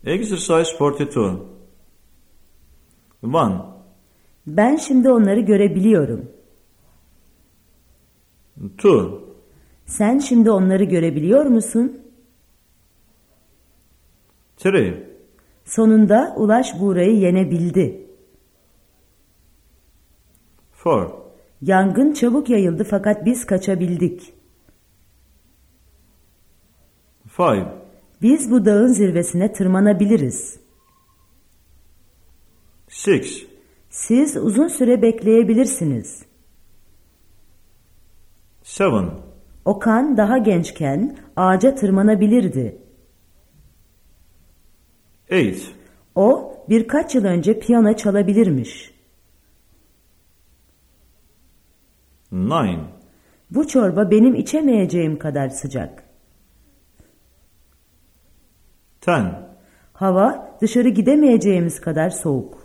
Exercise 42. 1. Ben şimdi onları görebiliyorum. 2. Sen şimdi onları görebiliyor musun? 3. Sonunda Ulaş Buğra'yı yenebildi. 4. Yangın çabuk yayıldı fakat biz kaçabildik. 5. Biz bu dağın zirvesine tırmanabiliriz. 6. Siz uzun süre bekleyebilirsiniz. 7. Okan daha gençken ağaca tırmanabilirdi. 8. O birkaç yıl önce piyano çalabilirmiş. 9. Bu çorba benim içemeyeceğim kadar sıcak. 10. Hava dışarı gidemeyeceğimiz kadar soğuk.